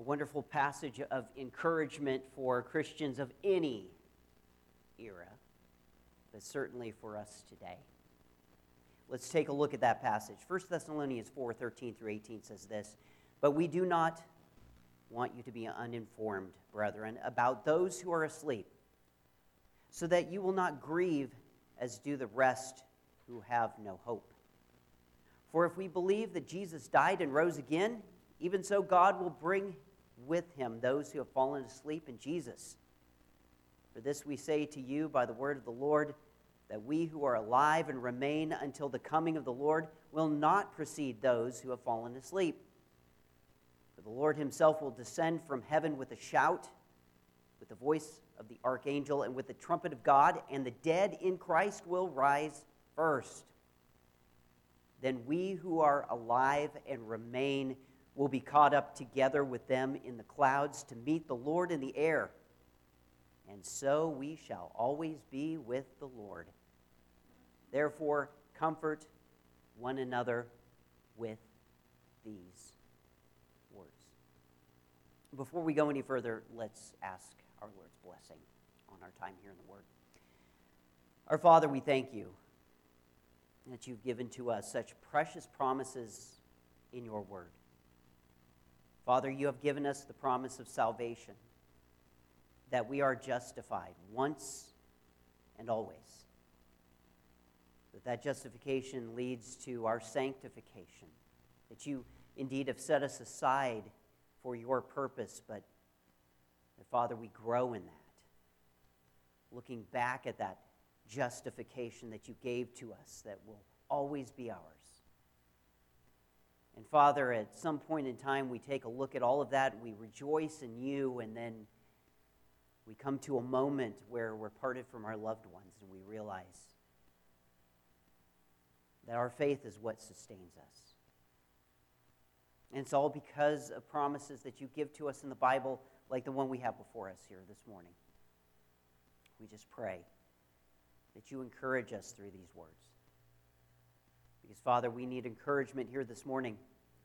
wonderful passage of encouragement for Christians of any era, but certainly for us today. Let's take a look at that passage. 1 Thessalonians 4:13 through 18 says this, "But we do not want you to be uninformed, brethren, about those who are asleep, so that you will not grieve as do the rest who have no hope. For if we believe that Jesus died and rose again, even so God will bring with him those who have fallen asleep in Jesus. For this we say to you by the word of the Lord, that we who are alive and remain until the coming of the Lord will not precede those who have fallen asleep. For the Lord himself will descend from heaven with a shout, with the voice of the archangel, and with the trumpet of God, and the dead in Christ will rise first. Then we who are alive and remain will be caught up together with them in the clouds to meet the Lord in the air. And so we shall always be with the Lord. Therefore, comfort one another with these words." Before we go any further, let's ask our Lord's blessing on our time here in the Word. Our Father, we thank you that you've given to us such precious promises in your Word. Father, you have given us the promise of salvation, that we are justified once and always. That justification leads to our sanctification, that you indeed have set us aside for your purpose, but that, Father, we grow in that, looking back at that justification that you gave to us that will always be ours. And Father, at some point in time, we take a look at all of that, and we rejoice in you, and then we come to a moment where we're parted from our loved ones, and we realize that our faith is what sustains us. And it's all because of promises that you give to us in the Bible, like the one we have before us here this morning. We just pray that you encourage us through these words. Because, Father, we need encouragement here this morning.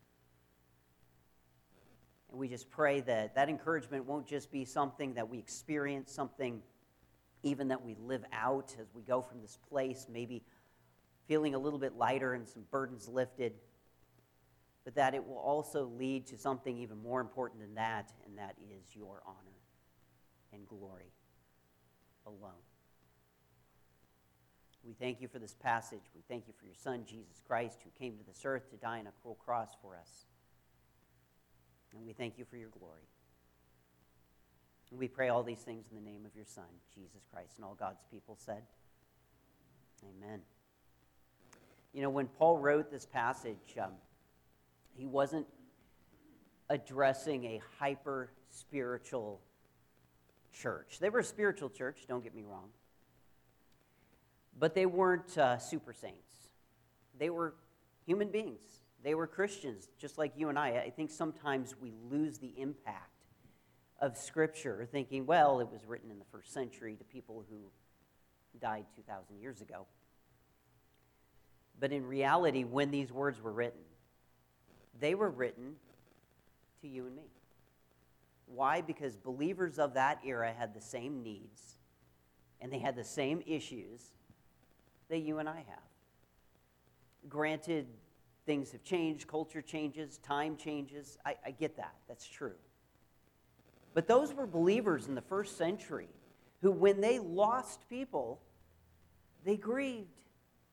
And we just pray that that encouragement won't just be something that we experience, something even that we live out as we go from this place, maybe feeling a little bit lighter and some burdens lifted, but that it will also lead to something even more important than that, and that is your honor and glory alone. We thank you for this passage. We thank you for your Son, Jesus Christ, who came to this earth to die on a cruel cross for us. And we thank you for your glory. And we pray all these things in the name of your Son, Jesus Christ. And all God's people said, amen. You know, when Paul wrote this passage, he wasn't addressing a hyper-spiritual church. They were a spiritual church, don't get me wrong. But they weren't super saints. They were human beings. They were Christians, just like you and I. I think sometimes we lose the impact of Scripture, thinking, well, it was written in the first century to people who died 2,000 years ago. But in reality, when these words were written, they were written to you and me. Why? Because believers of that era had the same needs, and they had the same issues that you and I have. Granted, things have changed, culture changes, time changes. I get that. That's true. But those were believers in the first century who, when they lost people, they grieved.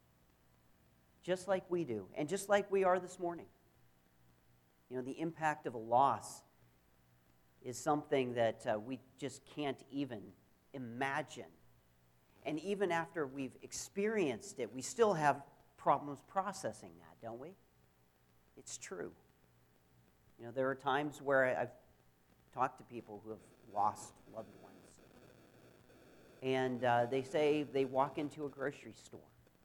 Just like we do, and just like we are this morning. You know, the impact of a loss is something that we just can't even imagine. And even after we've experienced it, we still have problems processing that, don't we? It's true. You know, there are times where I've talked to people who have lost loved ones. And they say they walk into a grocery store.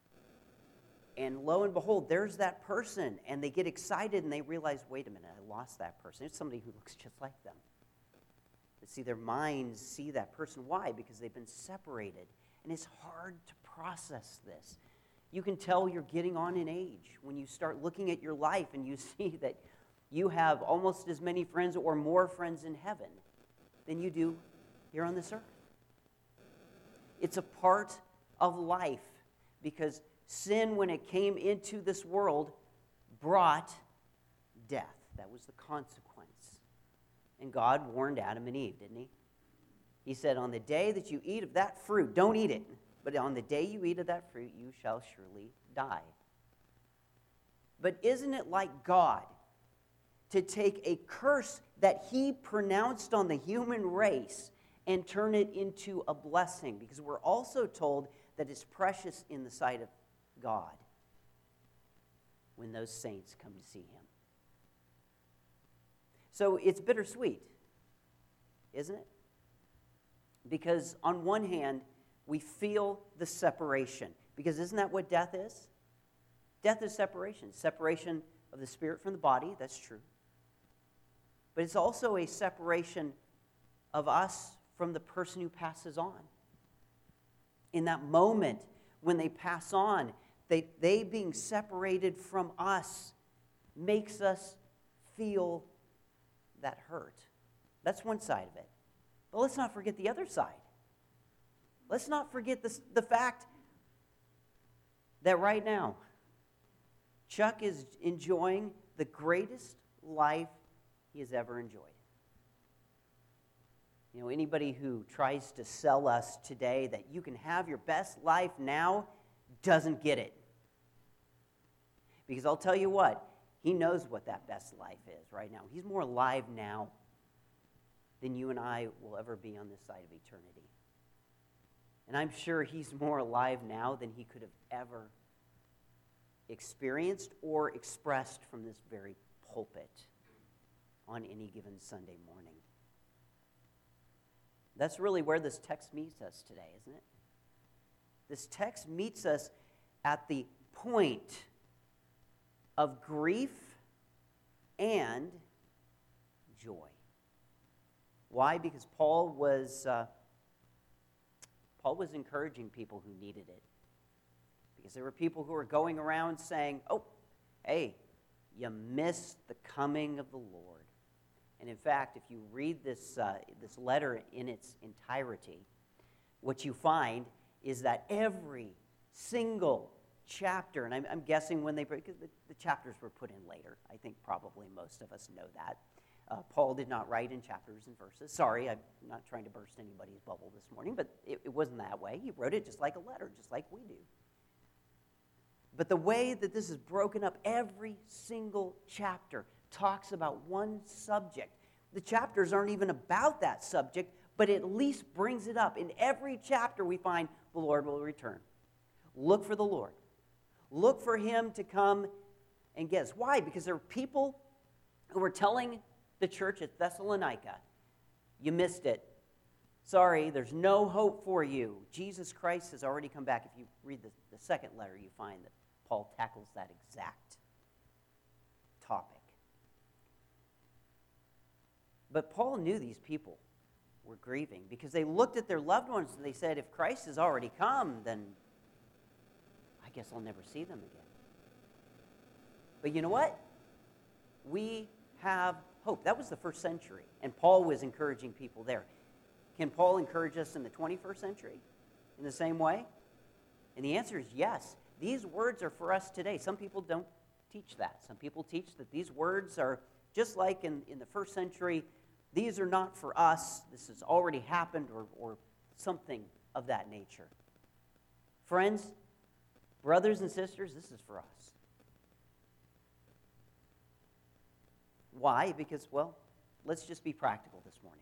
And lo and behold, there's that person. And they get excited and they realize, wait a minute, I lost that person. It's somebody who looks just like them. But see, their minds see that person. Why? Because they've been separated. And it's hard to process this. You can tell you're getting on in age when you start looking at your life and you see that you have almost as many friends or more friends in heaven than you do here on this earth. It's a part of life because sin, when it came into this world, brought death. That was the consequence. And God warned Adam and Eve, didn't he? He said, on the day that you eat of that fruit, don't eat it, but on the day you eat of that fruit, you shall surely die. But isn't it like God to take a curse that he pronounced on the human race and turn it into a blessing? Because we're also told that it's precious in the sight of God when those saints come to see him. So it's bittersweet, isn't it? Because on one hand, we feel the separation. Because isn't that what death is? Death is separation. Separation of the spirit from the body, that's true. But it's also a separation of us from the person who passes on. In that moment when they pass on, they being separated from us makes us feel that hurt. That's one side of it. But let's not forget the other side. Let's not forget the fact that right now, Chuck is enjoying the greatest life he has ever enjoyed. You know, anybody who tries to sell us today that you can have your best life now doesn't get it. Because I'll tell you what, he knows what that best life is right now. He's more alive now than you and I will ever be on this side of eternity. And I'm sure he's more alive now than he could have ever experienced or expressed from this very pulpit on any given Sunday morning. That's really where this text meets us today, isn't it? This text meets us at the point of grief and joy. Why? Because Paul was encouraging people who needed it. Because there were people who were going around saying, oh, hey, you missed the coming of the Lord. And in fact, if you read this letter in its entirety, what you find is that every single chapter, and I'm guessing when because the chapters were put in later. I think probably most of us know that. Paul did not write in chapters and verses. Sorry, I'm not trying to burst anybody's bubble this morning, but it wasn't that way. He wrote it just like a letter, just like we do. But the way that this is broken up, every single chapter talks about one subject. The chapters aren't even about that subject, but it at least brings it up. In every chapter we find the Lord will return. Look for the Lord. Look for him to come and get us. Why? Because there are people who were telling the church at Thessalonica, you missed it. Sorry, there's no hope for you. Jesus Christ has already come back. If you read the second letter, you find that Paul tackles that exact topic. But Paul knew these people were grieving because they looked at their loved ones and they said, if Christ has already come, then I guess I'll never see them again. But you know what? We have hope. That was the first century, and Paul was encouraging people there. Can Paul encourage us in the 21st century in the same way? And the answer is yes. These words are for us today. Some people don't teach that. Some people teach that these words are just like in the first century. These are not for us. This has already happened or something of that nature. Friends, brothers and sisters, this is for us. Why? Because, well, let's just be practical this morning.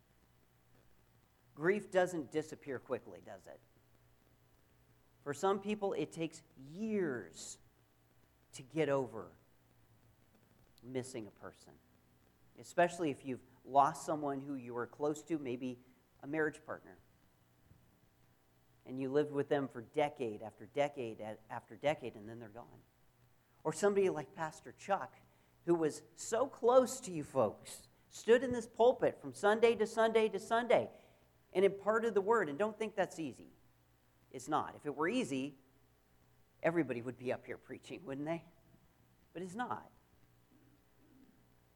Grief doesn't disappear quickly, does it? For some people, it takes years to get over missing a person, especially if you've lost someone who you were close to, maybe a marriage partner, and you lived with them for decade after decade after decade, and then they're gone. Or somebody like Pastor Chuck, who was so close to you folks, stood in this pulpit from Sunday to Sunday to Sunday and imparted the word. And don't think that's easy. It's not. If it were easy, everybody would be up here preaching, wouldn't they? But it's not.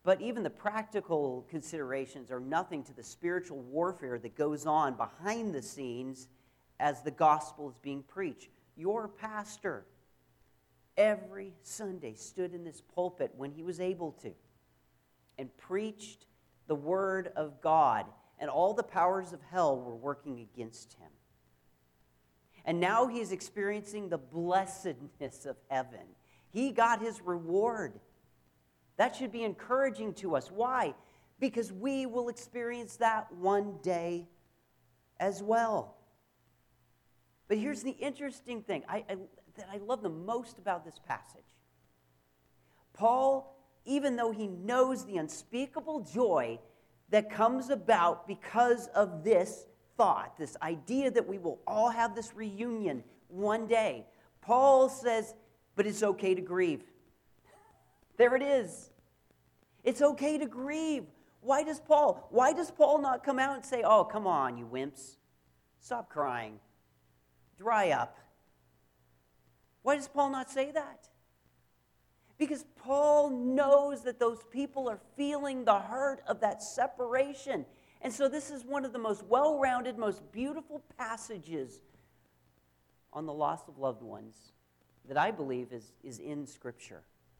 But even the practical considerations are nothing to the spiritual warfare that goes on behind the scenes as the gospel is being preached. Your pastor every Sunday stood in this pulpit when he was able to and preached the word of God, and all the powers of hell were working against him. And now he is experiencing the blessedness of heaven. He got his reward. That should be encouraging to us. Why? Because we will experience that one day as well. But here's the interesting thing that I love the most about this passage. Paul, even though he knows the unspeakable joy that comes about because of this thought, this idea that we will all have this reunion one day, Paul says, but it's okay to grieve. There it is. It's okay to grieve. Why does Paul not come out and say, oh, come on, you wimps. Stop crying. Dry up. Why does Paul not say that? Because Paul knows that those people are feeling the hurt of that separation. And so this is one of the most well-rounded, most beautiful passages on the loss of loved ones that I believe is in Scripture.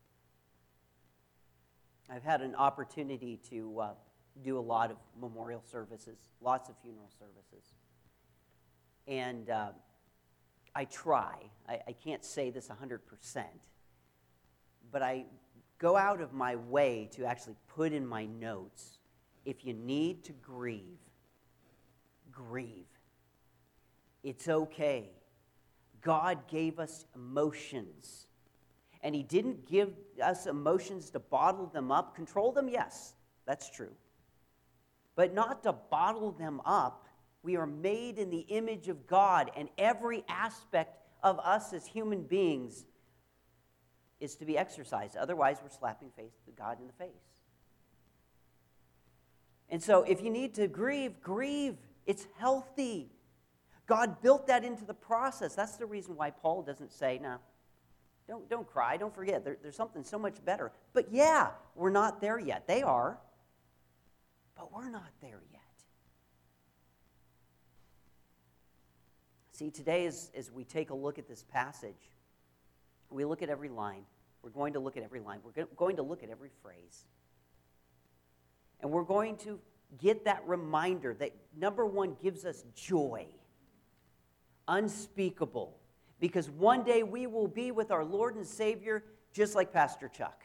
I've had an opportunity to do a lot of memorial services, lots of funeral services. And I try. I can't say this 100%, but I go out of my way to actually put in my notes, if you need to grieve, grieve. It's okay. God gave us emotions. And he didn't give us emotions to bottle them up. Control them, yes, that's true. But not to bottle them up. We are made in the image of God, and every aspect of us as human beings is to be exercised. Otherwise, we're slapping God in the face. And so if you need to grieve, grieve. It's healthy. God built that into the process. That's the reason why Paul doesn't say, no, don't cry, don't forget. There's something so much better. But yeah, we're not there yet. They are, but we're not there yet. See, today as we take a look at this passage, we look at every line. We're going to look at every line. We're going to look at every phrase. And we're going to get that reminder that, number one, gives us joy, unspeakable, because one day we will be with our Lord and Savior just like Pastor Chuck.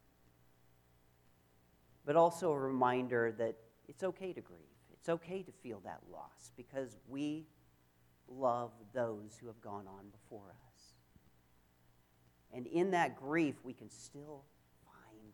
But also a reminder that it's okay to grieve. It's okay to feel that loss because we love those who have gone on before us. And in that grief, we can still find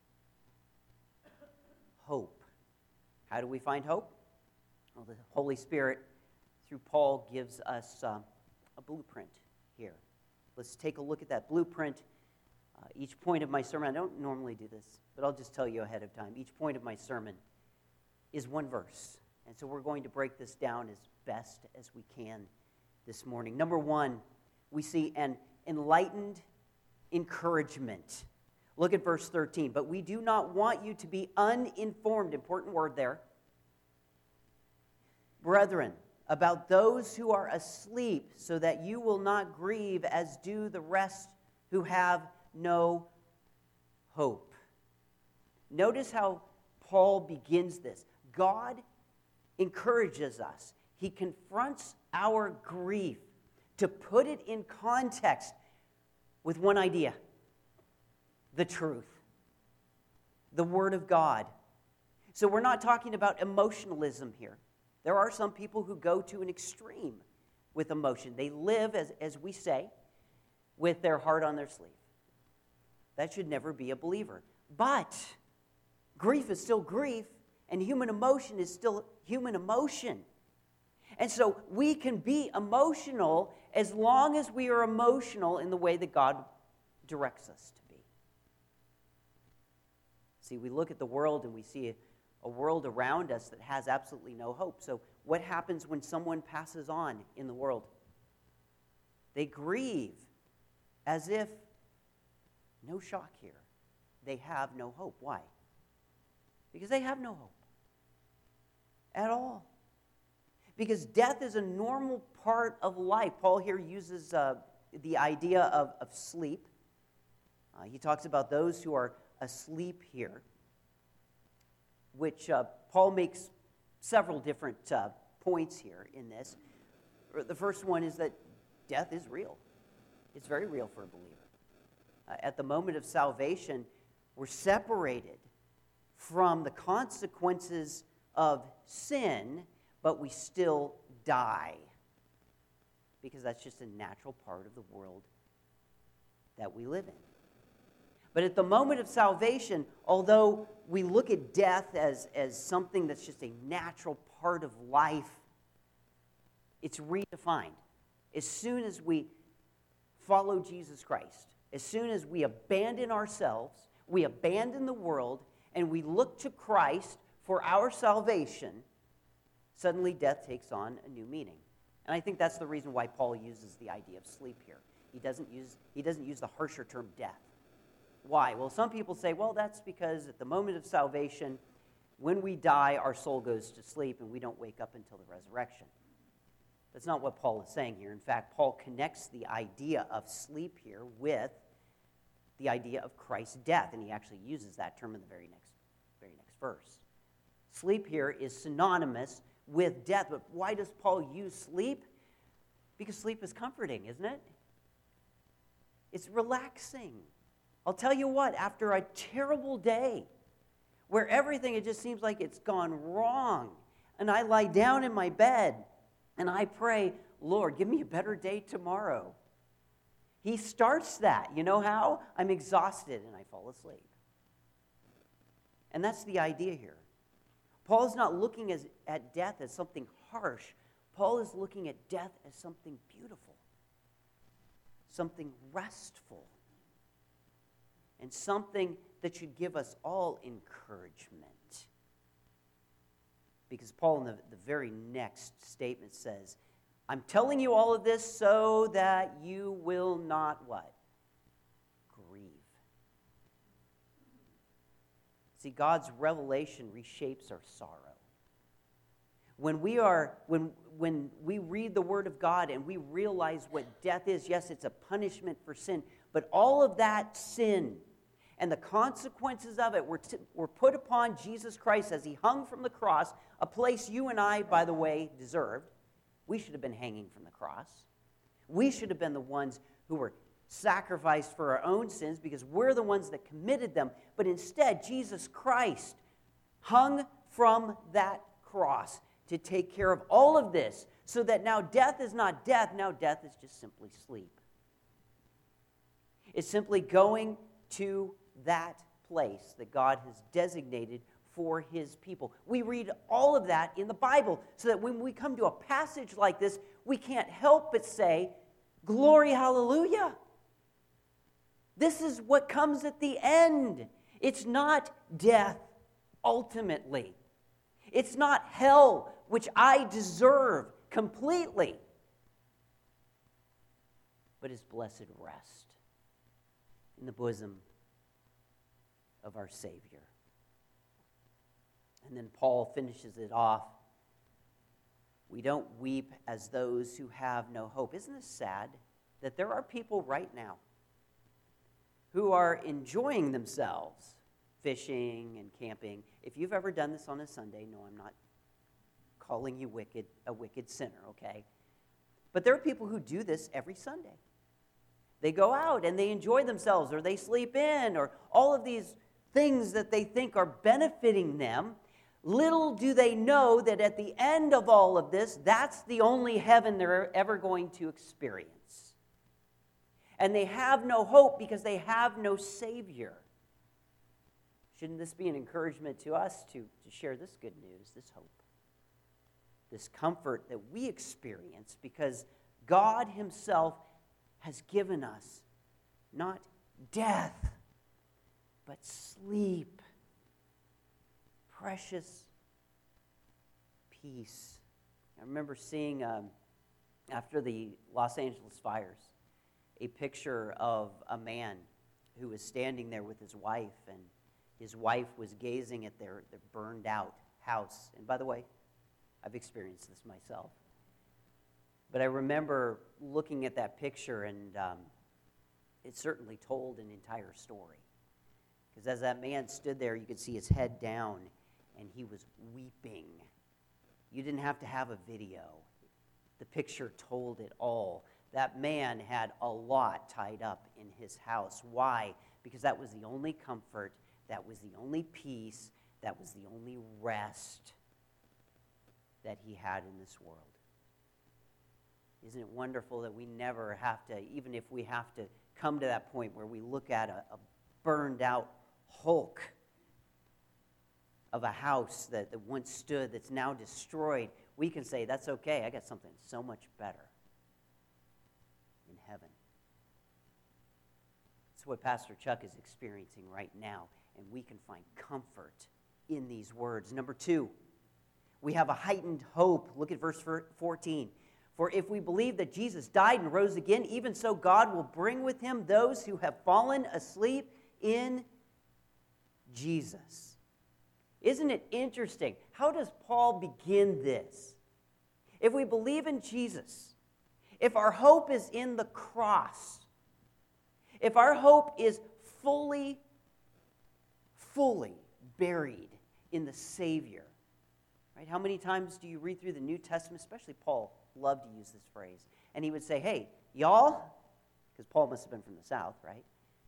hope. How do we find hope? Well, the Holy Spirit, through Paul, gives us a blueprint here. Let's take a look at that blueprint. Each point of my sermon, I don't normally do this, but I'll just tell you ahead of time. Each point of my sermon is one verse. And so we're going to break this down as best as we can this morning. Number one, we see an enlightened encouragement. Look at verse 13. But we do not want you to be uninformed, important word there, brethren, about those who are asleep, so that you will not grieve as do the rest who have no hope. Notice how Paul begins this. God encourages us. He confronts our grief to put it in context with one idea: the truth, the Word of God. So we're not talking about emotionalism here. There are some people who go to an extreme with emotion. They live, as we say, with their heart on their sleeve. That should never be a believer. But grief is still grief, and human emotion is still human emotion. And so we can be emotional as long as we are emotional in the way that God directs us to be. See, we look at the world and we see a world around us that has absolutely no hope. So what happens when someone passes on in the world? They grieve as if, no shock here, they have no hope. Why? Because they have no hope at all. Because death is a normal part of life. Paul here uses the idea of sleep. He talks about those who are asleep here, which Paul makes several different points here in this. The first one is that death is real. It's very real for a believer. At the moment of salvation, we're separated from the consequences of sin, but we still die, because that's just a natural part of the world that we live in. But at the moment of salvation, although we look at death as something that's just a natural part of life, it's redefined. As soon as we follow Jesus Christ, as soon as we abandon ourselves, we abandon the world, and we look to Christ for our salvation, suddenly death takes on a new meaning. And I think that's the reason why Paul uses the idea of sleep here. He doesn't use the harsher term death. Why? Well, some people say, well, that's because at the moment of salvation, when we die, our soul goes to sleep and we don't wake up until the resurrection. That's not what Paul is saying here. In fact, Paul connects the idea of sleep here with the idea of Christ's death, and he actually uses that term in the very next verse. Sleep here is synonymous with death, but why does Paul use sleep? Because sleep is comforting, isn't it? It's relaxing. I'll tell you what, after a terrible day where everything, it just seems like it's gone wrong, and I lie down in my bed and I pray, Lord, give me a better day tomorrow. He starts that. You know how? I'm exhausted and I fall asleep. And that's the idea here. Paul is not looking at death as something harsh. Paul is looking at death as something beautiful, something restful, and something that should give us all encouragement. Because Paul in the very next statement says, I'm telling you all of this so that you will not what? Grieve. See, God's revelation reshapes our sorrow. When we read the Word of God and we realize what death is, yes, it's a punishment for sin, but all of that sin and the consequences of it were put upon Jesus Christ as he hung from the cross, a place you and I, by the way, deserved. We should have been hanging from the cross. We should have been the ones who were sacrificed for our own sins because we're the ones that committed them. But instead, Jesus Christ hung from that cross to take care of all of this so that now death is not death. Now death is just simply sleep. It's simply going to that place that God has designated for his people. We read all of that in the Bible so that when we come to a passage like this, we can't help but say, glory, hallelujah. This is what comes at the end. It's not death, ultimately. It's not hell, which I deserve completely, but it's blessed rest in the bosom of our Savior. And then Paul finishes it off. We don't weep as those who have no hope. Isn't this sad that there are people right now who are enjoying themselves fishing and camping? If you've ever done this on a Sunday, no, I'm not calling you a wicked sinner, okay? But there are people who do this every Sunday. They go out and they enjoy themselves, or they sleep in, or all of these things that they think are benefiting them. Little do they know that at the end of all of this, that's the only heaven they're ever going to experience. And they have no hope because they have no Savior. Shouldn't this be an encouragement to us to share this good news, this hope, this comfort that we experience because God himself has given us not death, but sleep, precious peace. I remember seeing, after the Los Angeles fires, a picture of a man who was standing there with his wife, and His wife was gazing at their burned out house. And by the way, I've experienced this myself. But I remember looking at that picture, and it certainly told an entire story. Because as that man stood there, you could see his head down, and he was weeping. You didn't have to have a video. The picture told it all. That man had a lot tied up in his house. Why? Because that was the only comfort, that was the only peace, that was the only rest that he had in this world. Isn't it wonderful that we never have to, even if we have to come to that point where we look at a burned out hulk of a house that once stood, that's now destroyed, we can say, that's okay, I got something so much better in heaven. It's what Pastor Chuck is experiencing right now, and we can find comfort in these words. Number 2, we have a heightened hope. Look at verse 14. For if we believe that Jesus died and rose again, even so God will bring with him those who have fallen asleep in Jesus. Isn't it interesting? How does Paul begin this? If we believe in Jesus, if our hope is in the cross, if our hope is fully buried in the Savior, right? How many times do you read through the New Testament, especially Paul loved to use this phrase, and he would say, hey, y'all, because Paul must have been from the South, right?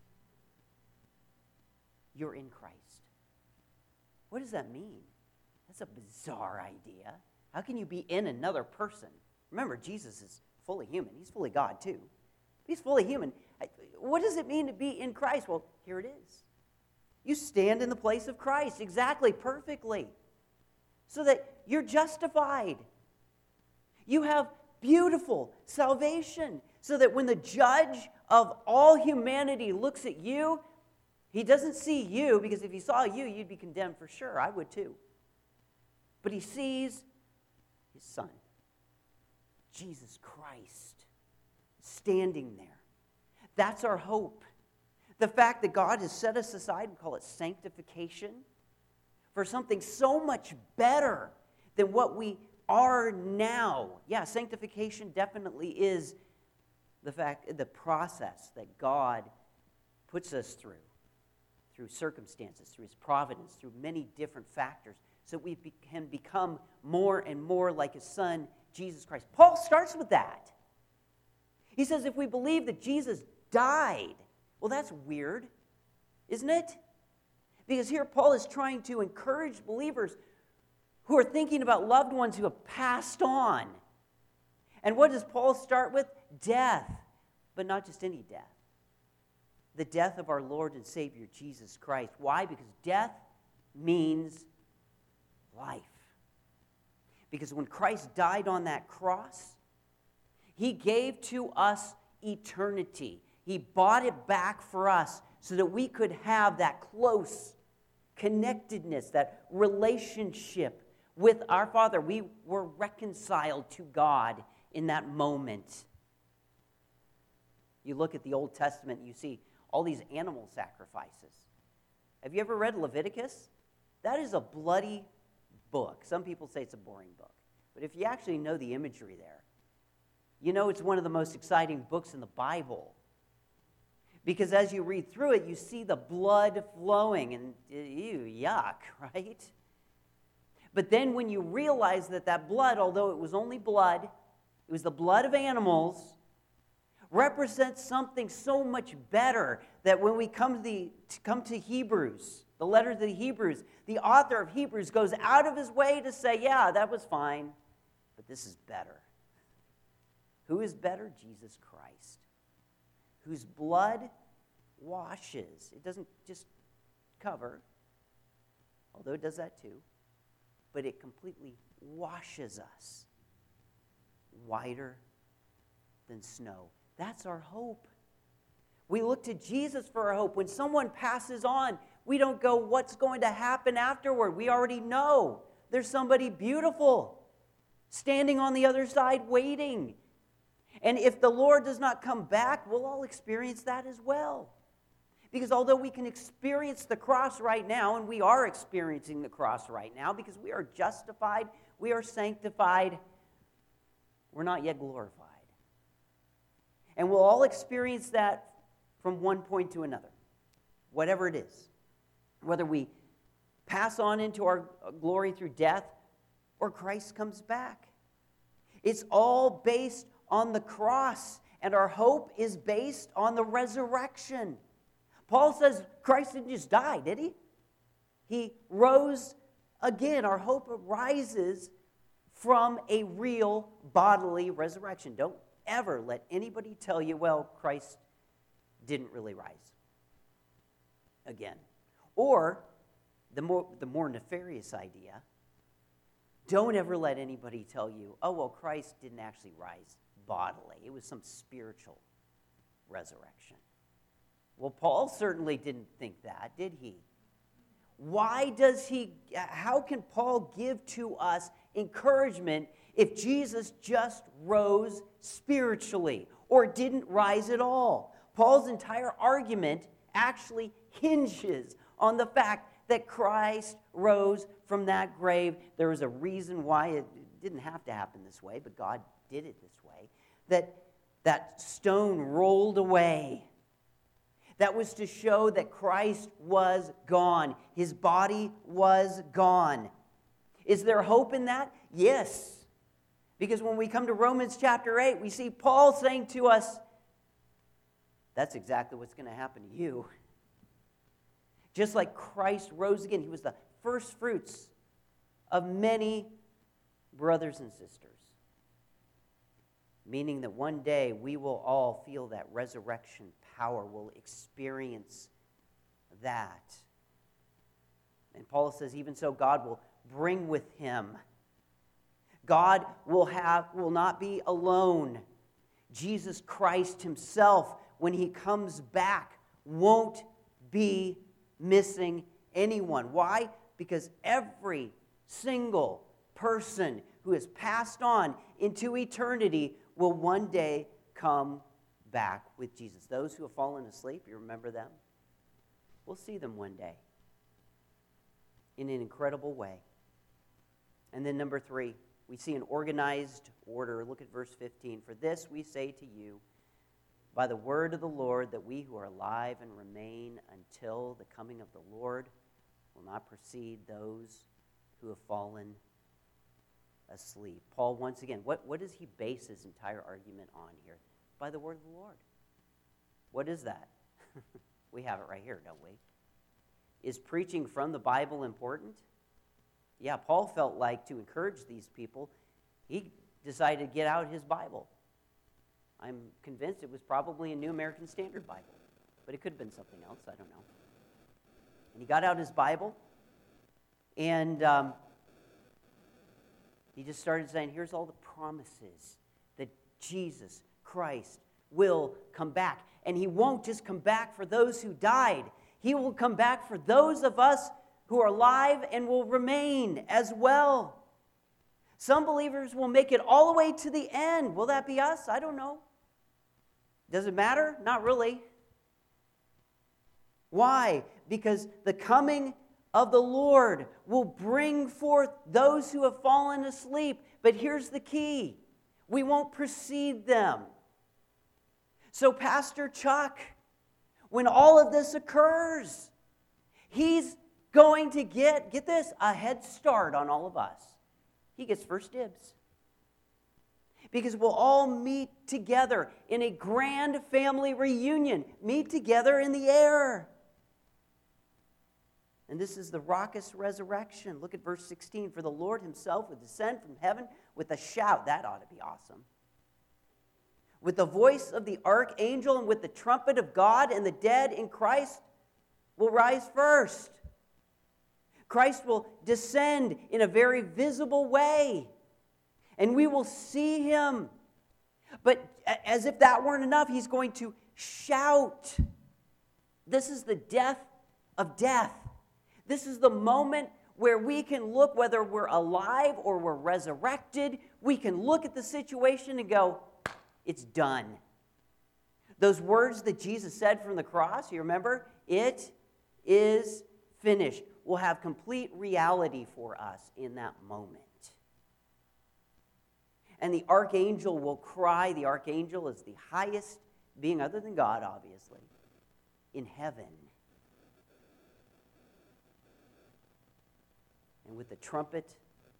You're in Christ. What does that mean? That's a bizarre idea. How can you be in another person? Remember, Jesus is fully human. He's fully God, too. He's fully human. What does it mean to be in Christ? Well, here it is. You stand in the place of Christ, exactly, perfectly, so that you're justified. You have beautiful salvation, so that when the judge of all humanity looks at you, he doesn't see you, because if he saw you, you'd be condemned for sure. I would too. But he sees his Son, Jesus Christ, standing there. That's our hope. The fact that God has set us aside, we call it sanctification, for something so much better than what we are now. Yeah, sanctification definitely is the process that God puts us through circumstances, through his providence, through many different factors, so we can become more and more like his Son, Jesus Christ. Paul starts with that. He says, if we believe that Jesus died, well, that's weird, isn't it? Because here Paul is trying to encourage believers who are thinking about loved ones who have passed on. And what does Paul start with? Death, but not just any death. The death of our Lord and Savior, Jesus Christ. Why? Because death means life. Because when Christ died on that cross, he gave to us eternity. He bought it back for us so that we could have that close connectedness, that relationship with our Father. We were reconciled to God in that moment. You look at the Old Testament, you see all these animal sacrifices. Have you ever read Leviticus? That is a bloody book. Some people say it's a boring book. But if you actually know the imagery there, you know it's one of the most exciting books in the Bible. Because as you read through it, you see the blood flowing, and ew, yuck, right? But then when you realize that blood, although it was only blood, it was the blood of animals, represents something so much better that when we come to Hebrews, the letter to the Hebrews, the author of Hebrews goes out of his way to say, yeah, that was fine, but this is better. Who is better? Jesus Christ, whose blood washes. It doesn't just cover, although it does that too, but it completely washes us whiter than snow. That's our hope. We look to Jesus for our hope. When someone passes on, we don't go, what's going to happen afterward? We already know there's somebody beautiful standing on the other side waiting. And if the Lord does not come back, we'll all experience that as well. Because although we can experience the cross right now, and we are experiencing the cross right now, because we are justified, we are sanctified, we're not yet glorified. And we'll all experience that from one point to another, whatever it is. Whether we pass on into our glory through death or Christ comes back. It's all based on the cross, and our hope is based on the resurrection. Paul says Christ didn't just die, did he? He rose again. Our hope arises from a real bodily resurrection. Don't ever let anybody tell you, well, Christ didn't really rise again. Or the more nefarious idea, don't ever let anybody tell you, oh, well, Christ didn't actually rise bodily. It was some spiritual resurrection. Well, Paul certainly didn't think that, did he? How can Paul give to us encouragement if Jesus just rose spiritually or didn't rise at all? Paul's entire argument actually hinges on the fact that Christ rose from that grave. There was a reason why it didn't have to happen this way, but God did it this way. That stone rolled away. That was to show that Christ was gone. His body was gone. Is there hope in that? Yes. Because when we come to Romans chapter 8, we see Paul saying to us, that's exactly what's going to happen to you. Just like Christ rose again, he was the first fruits of many brothers and sisters. Meaning that one day we will all feel that resurrection power. We'll experience that. And Paul says, even so, God will bring with him. God will not be alone. Jesus Christ himself, when he comes back, won't be missing anyone. Why? Because every single person who has passed on into eternity will one day come back with Jesus. Those who have fallen asleep, you remember them? We'll see them one day in an incredible way. And then number 3, we see an organized order. Look at verse 15. For this we say to you, by the word of the Lord, that we who are alive and remain until the coming of the Lord will not precede those who have fallen asleep. Paul, once again, what does he base his entire argument on here? By the word of the Lord. What is that? We have it right here, don't we? Is preaching from the Bible important? Yeah, Paul felt like to encourage these people, he decided to get out his Bible. I'm convinced it was probably a New American Standard Bible, but it could have been something else, I don't know. And he got out his Bible, and he just started saying, here's all the promises that Jesus Christ will come back. And he won't just come back for those who died. He will come back for those of us who are alive and will remain as well. Some believers will make it all the way to the end. Will that be us? I don't know. Does it matter? Not really. Why? Because the coming of the Lord will bring forth those who have fallen asleep. But here's the key. We won't precede them. So Pastor Chuck, when all of this occurs, he's going to get this, a head start on all of us. He gets first dibs. Because we'll all meet together in a grand family reunion. Meet together in the air. And this is the raucous resurrection. Look at verse 16. For the Lord himself will descend from heaven with a shout. That ought to be awesome. With the voice of the archangel and with the trumpet of God, and the dead in Christ will rise first. Christ will descend in a very visible way. And we will see him. But as if that weren't enough, he's going to shout. This is the death of death. This is the moment where we can look, whether we're alive or we're resurrected, we can look at the situation and go, it's done. Those words that Jesus said from the cross, you remember? It is finished. Will have complete reality for us in that moment. And the archangel will cry. The archangel is the highest being, other than God, obviously, in heaven. And with the trumpet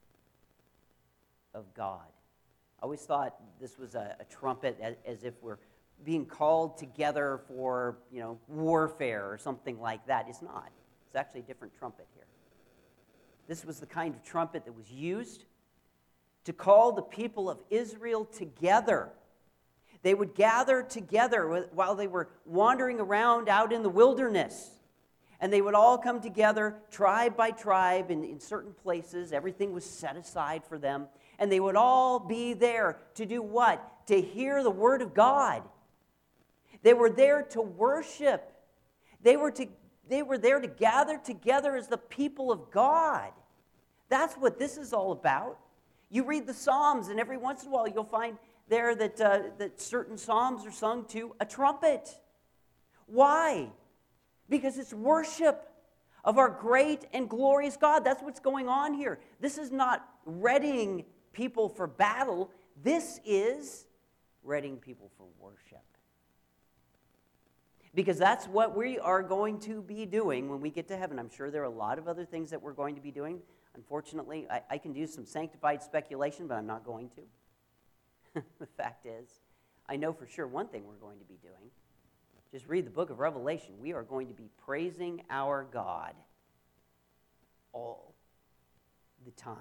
of God. I always thought this was a trumpet as if we're being called together for, warfare or something like that. It's not. It's actually a different trumpet here. This was the kind of trumpet that was used to call the people of Israel together. They would gather together while they were wandering around out in the wilderness. And they would all come together, tribe by tribe, in certain places. Everything was set aside for them. And they would all be there to do what? To hear the word of God. They were there to worship. They were there to gather together as the people of God. That's what this is all about. You read the Psalms, and every once in a while you'll find there that certain psalms are sung to a trumpet. Why? Because it's worship of our great and glorious God. That's what's going on here. This is not readying people for battle. This is readying people for worship. Because that's what we are going to be doing when we get to heaven. I'm sure there are a lot of other things that we're going to be doing. Unfortunately, I can do some sanctified speculation, but I'm not going to. The fact is, I know for sure one thing we're going to be doing. Just read the book of Revelation. We are going to be praising our God all the time.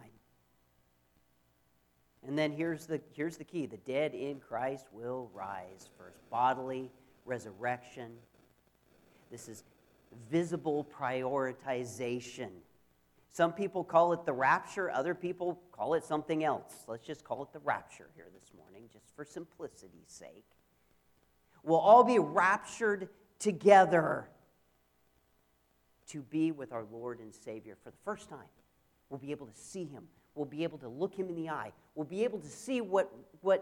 And then here's the key. The dead in Christ will rise first. Bodily resurrection. This is visible prioritization. Some people call it the rapture. Other people call it something else. Let's just call it the rapture here this morning, just for simplicity's sake. We'll all be raptured together to be with our Lord and Savior for the first time. We'll be able to see Him. We'll be able to look Him in the eye. We'll be able to see what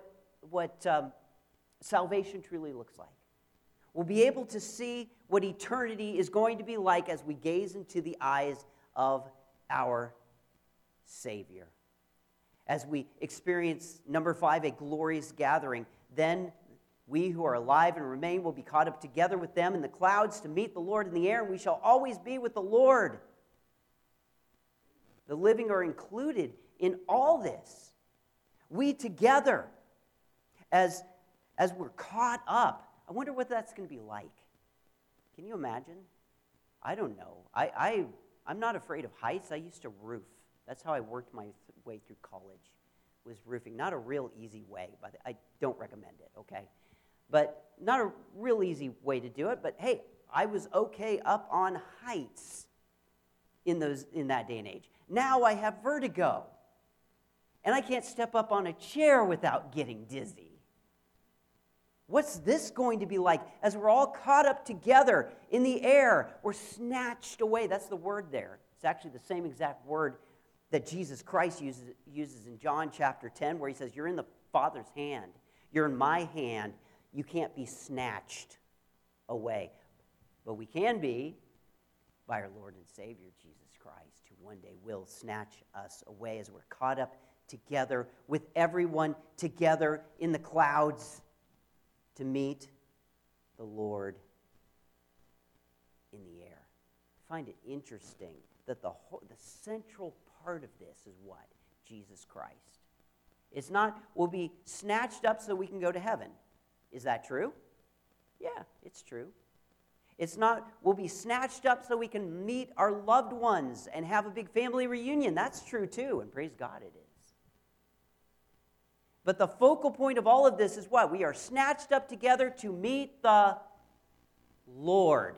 salvation truly looks like. We'll be able to see what eternity is going to be like as we gaze into the eyes of our Savior. As we experience, number 5, a glorious gathering, then we who are alive and remain will be caught up together with them in the clouds to meet the Lord in the air, and we shall always be with the Lord. The living are included in all this. We together, as we're caught up, I wonder what that's going to be like. Can you imagine? I don't know. I'm not afraid of heights. I used to roof. That's how I worked my way through college, was roofing. Not a real easy way, but I don't recommend it, okay? But not a real easy way to do it. But hey, I was okay up on heights in that day and age. Now I have vertigo, and I can't step up on a chair without getting dizzy. What's this going to be like as we're all caught up together in the air? We're snatched away. That's the word there. It's actually the same exact word that Jesus Christ uses in John chapter 10, where He says, you're in the Father's hand. You're in my hand. You can't be snatched away. But we can be by our Lord and Savior, Jesus Christ, who one day will snatch us away as we're caught up together with everyone together in the clouds to meet the Lord in the air. I find it interesting that the central part of this is what? Jesus Christ. It's not, we'll be snatched up so we can go to heaven. Is that true? Yeah, it's true. It's not, we'll be snatched up so we can meet our loved ones and have a big family reunion. That's true too, and praise God it is. But the focal point of all of this is what? We are snatched up together to meet the Lord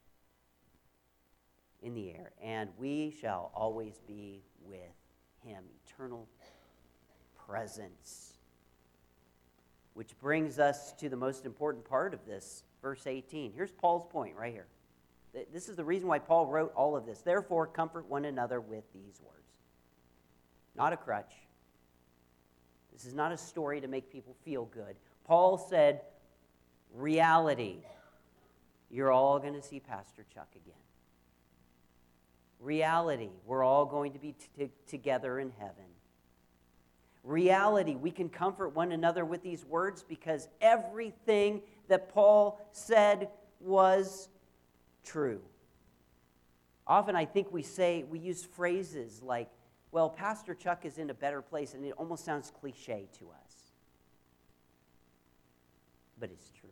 in the air, and we shall always be with Him. Eternal presence. Which brings us to the most important part of this, verse 18. Here's Paul's point right here. This is the reason why Paul wrote all of this. Therefore, comfort one another with these words. Not a crutch. This is not a story to make people feel good. Paul said reality. you're all going to see Pastor Chuck again. Reality, we're all going to be together in heaven. Reality, we can comfort one another with these words because everything that Paul said was true. Often I think we use phrases like, well, Pastor Chuck is in a better place, and it almost sounds cliche to us. But it's true.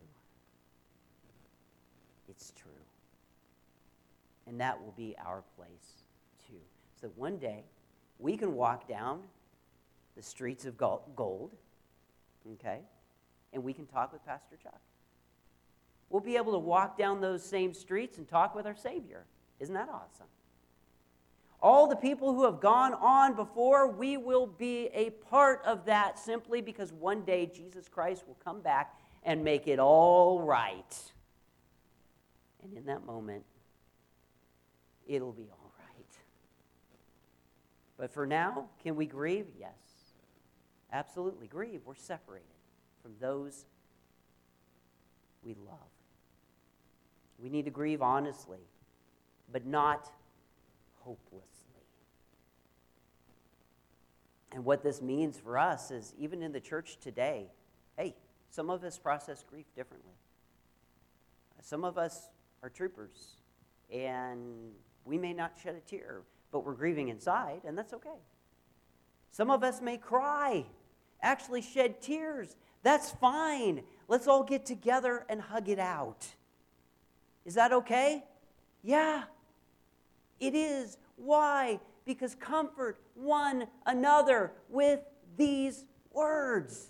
It's true. And that will be our place too. So that one day we can walk down the streets of gold, okay, and we can talk with Pastor Chuck. We'll be able to walk down those same streets and talk with our Savior. Isn't that awesome? All the people who have gone on before, we will be a part of that simply because one day Jesus Christ will come back and make it all right. And in that moment, it'll be all right. But for now, can we grieve? Yes. Absolutely grieve. We're separated from those we love. We need to grieve honestly, but not hopelessly. And what this means for us is, even in the church today, hey, some of us process grief differently. Some of us are troopers, and we may not shed a tear, but we're grieving inside, and that's okay. Some of us may cry, actually shed tears. That's fine. Let's all get together and hug it out. Is that okay? Yeah, it is. Why? Because comfort one another with these words.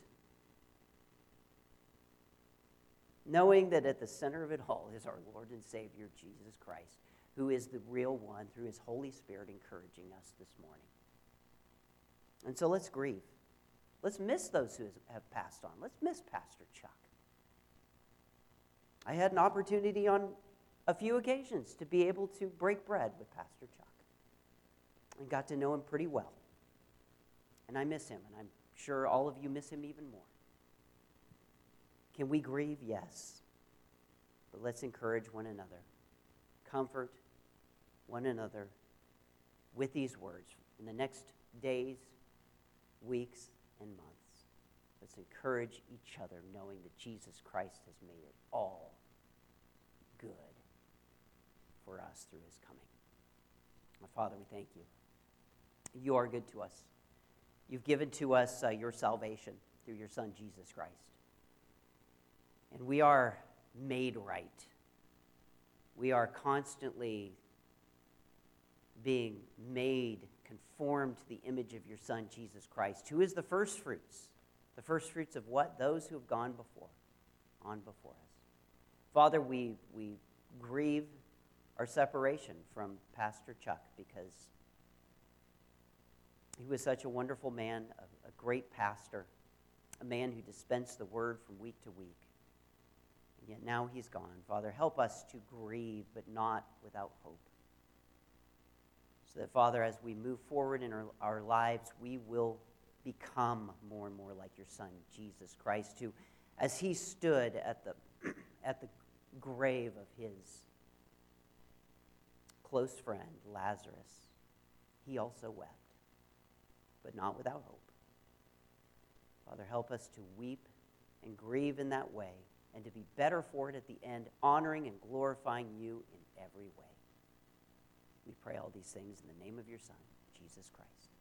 Knowing that at the center of it all is our Lord and Savior, Jesus Christ, who is the real one through his Holy Spirit encouraging us this morning. And so let's grieve. Let's miss those who have passed on. Let's miss Pastor Chuck. I had an opportunity on a few occasions to be able to break bread with Pastor Chuck. And got to know him pretty well. And I miss him, and I'm sure all of you miss him even more. Can we grieve? Yes. But let's encourage one another. Comfort one another with these words. In the next days, weeks, and months, let's encourage each other knowing that Jesus Christ has made it all good for us through his coming. Our Father, we thank you. You are good to us. You've given to us your salvation through your Son, Jesus Christ. And we are made right. We are constantly being made conformed to the image of your Son, Jesus Christ, who is the first fruits. The first fruits of what? Those who have gone on before us. Father, we grieve our separation from Pastor Chuck because he was such a wonderful man, a great pastor, a man who dispensed the word from week to week. And yet now he's gone. Father, help us to grieve, but not without hope. So that, Father, as we move forward in our lives, we will become more and more like your Son, Jesus Christ, who, as he stood at the grave of his close friend, Lazarus, he also wept, but not without hope. Father, help us to weep and grieve in that way and to be better for it at the end, honoring and glorifying you in every way. We pray all these things in the name of your Son, Jesus Christ.